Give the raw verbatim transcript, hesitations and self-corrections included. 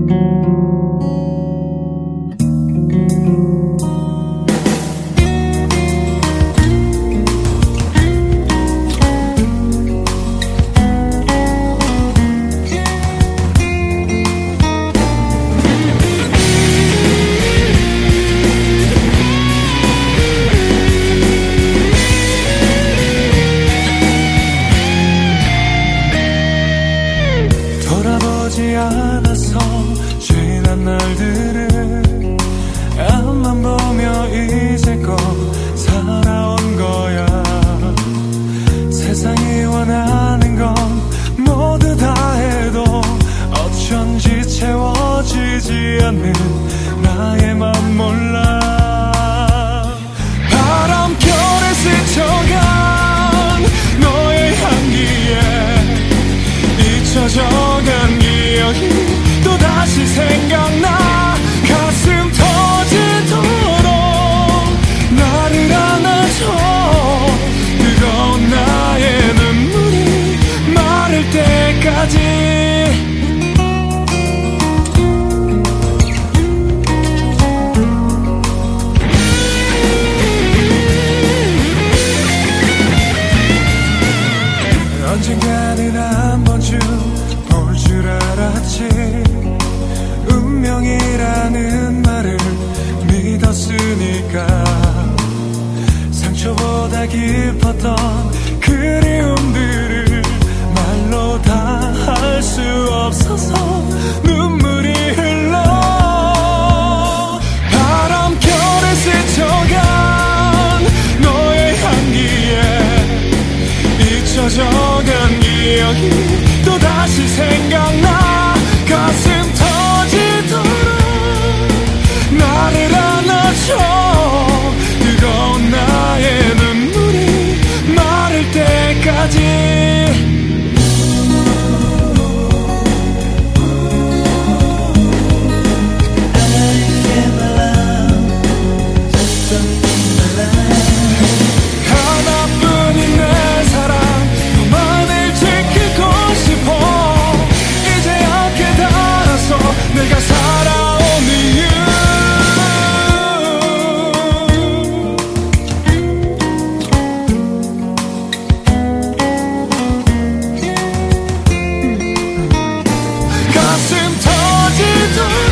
돌아보지 않아서 지난 날들을 앞만 보며 이제껏 살아온 거야. 세상이 원하는 건 모두 다 해도 어쩐지 채워지지 않는 나의 맘 몰라. 바람결에 스쳐간 너의 향기에 잊혀져간 기억이 또다시 생각나. 가슴 터지도록 나를 안아줘. 뜨거운 나의 눈물이 마를 때까지. 언젠가는 한 번쯤 올 줄 알았지. 운명이라는 말을 믿었으니까. 상처보다 깊었던 그리움들을 말로 다 할 수 없어서 눈물이 흘러. 바람결에 스쳐간 너의 향기에 잊혀져간 기억이 또다시 생각나. 가슴 터지도록 나를 안아줘. 뜨거운 나의 눈물이 마를 때까지. 하나뿐인 내 사랑 너만을 지키고 싶어. 이제야 깨달아서 내가 살아온 이유. 가슴 터지도록